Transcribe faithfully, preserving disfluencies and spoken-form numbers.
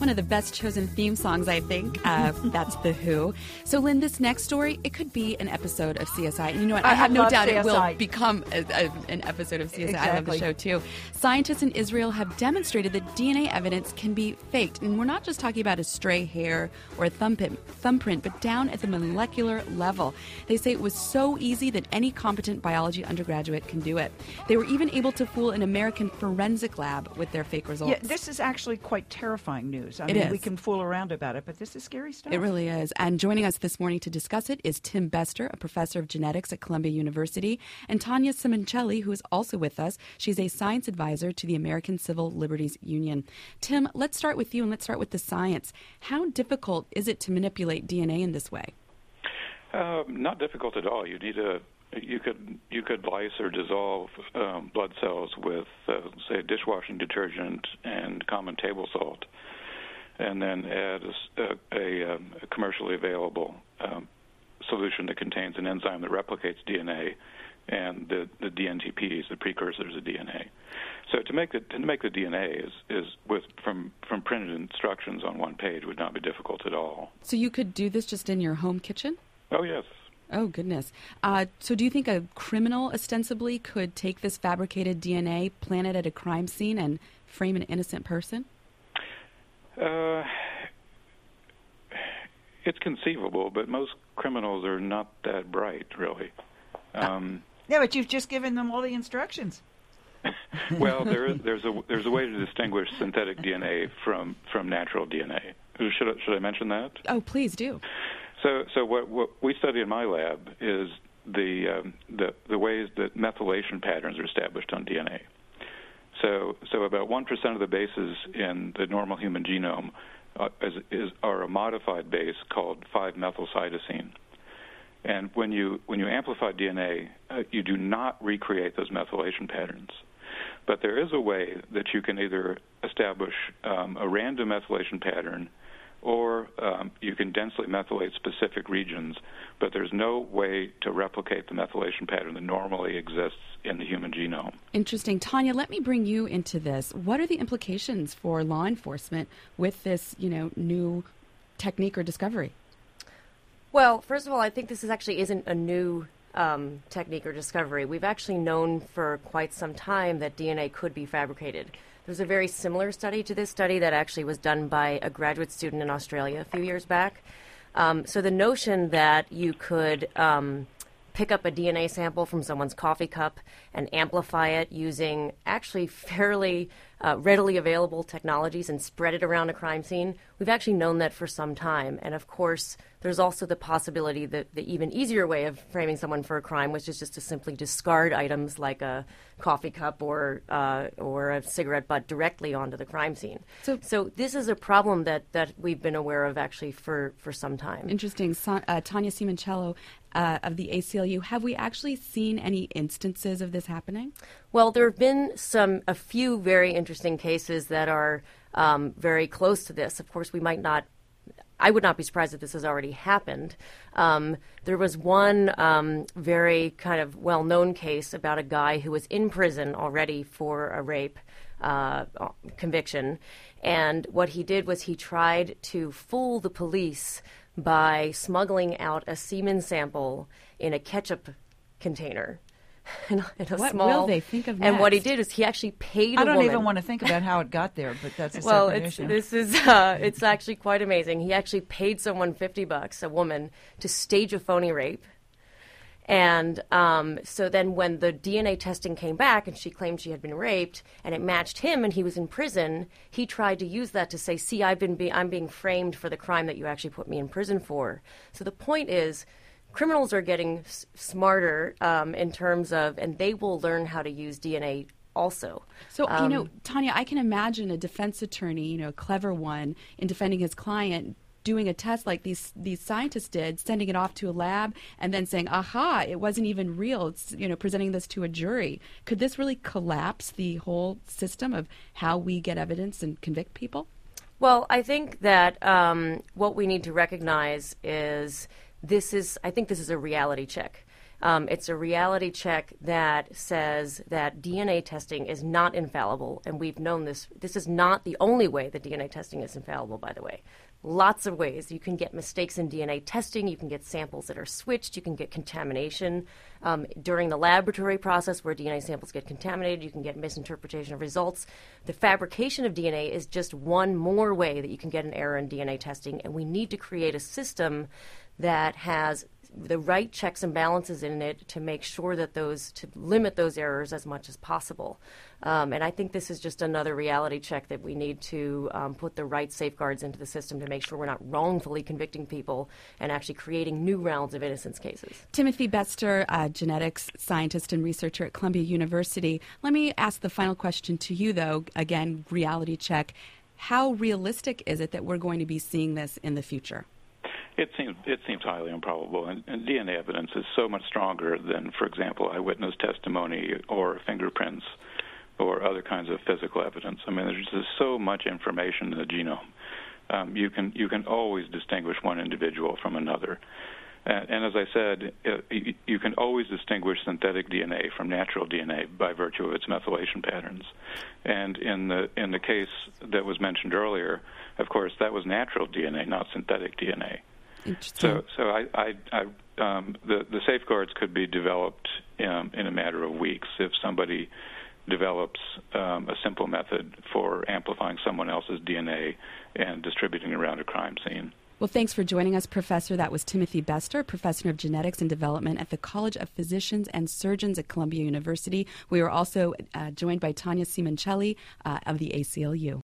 one of the best chosen theme songs, I think. Uh, that's The Who. So, Lynn, this next story, it could be an episode of C S I. And you know what? I, I have no love doubt C S I. it will become a, a, an episode of C S I. Exactly. I love the show, too. Scientists in Israel have demonstrated that D N A evidence can be faked. And we're not just talking about a stray hair or a thumbprint, thumbprint, but down at the molecular level. They say it was so easy that any competent biology undergraduate can do it. They were even able to fool an American forensic lab with their fake results. Yeah, this is actually quite terrifying news. I It mean, is. we can fool around about it, but this is scary stuff. It really is. And joining us this morning to discuss it is Tim Bester, a professor of genetics at Columbia University, and Tanya Simoncelli, who is also with us. She's a science advisor to the American Civil Liberties Union. Tim, let's start with you and let's start with the science. How difficult is it to manipulate D N A in this way? Uh, not difficult at all. You need a you could you could lyse or dissolve um, blood cells with uh, say dishwashing detergent and common table salt, and then add a, a, a, a commercially available um, solution that contains an enzyme that replicates D N A and the, the D N T Ps, the precursors of D N A. So to make the to make the D N A is is with from from printed instructions on one page would not be difficult at all. So you could do this just in your home kitchen? Oh yes. Oh, goodness. Uh, so do you think a criminal ostensibly could take this fabricated D N A, plant it at a crime scene, and frame an innocent person? Uh, it's conceivable, but most criminals are not that bright, really. Um, Yeah, but you've just given them all the instructions. well, there is, there's a there's a way to distinguish synthetic D N A from, from natural D N A. Should I, should I mention that? Oh, please do. So, so what, what we study in my lab is the, um, the the ways that methylation patterns are established on D N A. So, so about one percent of the bases in the normal human genome uh, is, is are a modified base called five methylcytosine. And when you when you amplify D N A, uh, you do not recreate those methylation patterns. But there is a way that you can either establish um, a random methylation pattern, or um, you can densely methylate specific regions, but there's no way to replicate the methylation pattern that normally exists in the human genome. Interesting. Tanya, let me bring you into this. What are the implications for law enforcement with this, you know, new technique or discovery? Well, first of all, I think this is actually isn't a new um, technique or discovery. We've actually known for quite some time that D N A could be fabricated. There's a very similar study to this study that actually was done by a graduate student in Australia a few years back. Um, so the notion that you could um, pick up a D N A sample from someone's coffee cup and amplify it using actually fairly uh, readily available technologies and spread it around a crime scene, we've actually known that for some time. And of course, there's also the possibility that the even easier way of framing someone for a crime, which is just to simply discard items like a coffee cup or uh, or a cigarette butt directly onto the crime scene. So, so this is a problem that, that we've been aware of actually for, for some time. Interesting. So, uh, Tanya Simoncello uh, of the A C L U, have we actually seen any instances of this happening? Well, there have been some a few very interesting cases that are um, very close to this. Of course, we might not I would not be surprised if this has already happened. Um, there was one um, very kind of well-known case about a guy who was in prison already for a rape uh, conviction. And what he did was he tried to fool the police by smuggling out a semen sample in a ketchup container. In a, in a what small, will they think of And next? what he did is he actually paid a I don't woman. even want to think about how it got there, but that's a well, separate it's, issue. this is uh, it's actually quite amazing. He actually paid someone fifty bucks, a woman, to stage a phony rape. And um, so then when the D N A testing came back and she claimed she had been raped and it matched him and he was in prison, he tried to use that to say, see, I've been be- I'm being framed for the crime that you actually put me in prison for. So the point is, criminals are getting s- smarter um, in terms of, and they will learn how to use D N A also. So, Um, you know, Tanya, I can imagine a defense attorney, you know, a clever one, in defending his client, doing a test like these these scientists did, sending it off to a lab, and then saying, aha, it wasn't even real. It's, you know, presenting this to a jury. Could this really collapse the whole system of how we get evidence and convict people? Well, I think that um, what we need to recognize is this is, I think this is a reality check. Um, it's a reality check that says that D N A testing is not infallible, and we've known this. This is not the only way that D N A testing is infallible, by the way. Lots of ways. You can get mistakes in D N A testing. You can get samples that are switched. You can get contamination um, during the laboratory process where D N A samples get contaminated. You can get misinterpretation of results. The fabrication of D N A is just one more way that you can get an error in D N A testing, and we need to create a system that has the right checks and balances in it to make sure that those, to limit those errors as much as possible. Um, and I think this is just another reality check that we need to um, put the right safeguards into the system to make sure we're not wrongfully convicting people and actually creating new rounds of innocence cases. Timothy Bester, a genetics scientist and researcher at Columbia University. Let me ask the final question to you, though. Again, reality check. How realistic is it that we're going to be seeing this in the future? It seems it seems highly improbable, and, and D N A evidence is so much stronger than, for example, eyewitness testimony or fingerprints or other kinds of physical evidence. I mean, there's just so much information in the genome. Um, you can you can always distinguish one individual from another, and, and as I said, uh, you, you can always distinguish synthetic D N A from natural D N A by virtue of its methylation patterns. And in the in the case that was mentioned earlier, of course, that was natural D N A, not synthetic D N A. So, so I, I, I um, the the safeguards could be developed um, in a matter of weeks if somebody develops um, a simple method for amplifying someone else's D N A and distributing it around a crime scene. Well, thanks for joining us, Professor. That was Timothy Bester, Professor of Genetics and Development at the College of Physicians and Surgeons at Columbia University. We were also uh, joined by Tanya Simoncelli uh, of the A C L U.